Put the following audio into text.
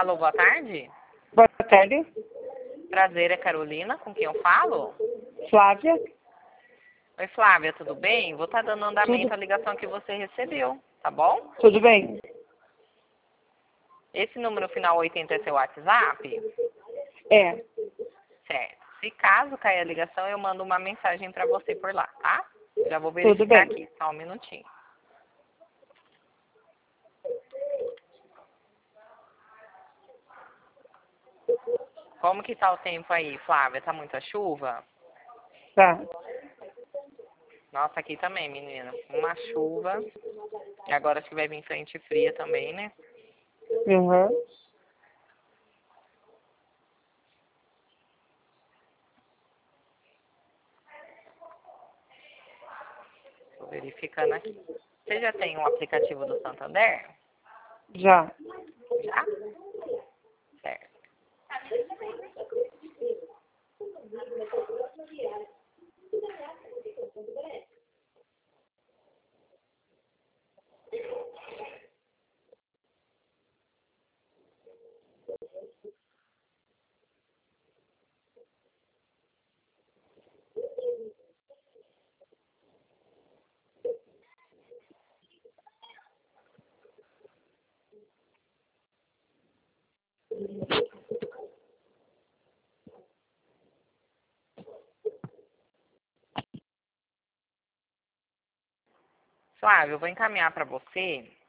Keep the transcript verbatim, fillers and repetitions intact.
Alô, boa tarde. Boa tarde. Prazer, é Carolina, com quem eu falo? Flávia. Oi, Flávia, tudo bem? Vou estar dando andamento Tudo, à ligação que você recebeu, tá bom? tudo bem? Esse número final oitenta é seu WhatsApp? É. Certo. Se caso cair a ligação, eu mando uma mensagem para você por lá, tá? Já vou Tudo verificar bem. aqui, só um minutinho. Como que tá o tempo aí, Flávia? Tá muita chuva? Tá. Nossa, aqui também, menina. Uma chuva. E agora acho que vai vir frente fria também, né? Uhum. Tô verificando aqui. Você já tem um aplicativo do Santander? Já. Já? Certo. Flávio, eu vou encaminhar para você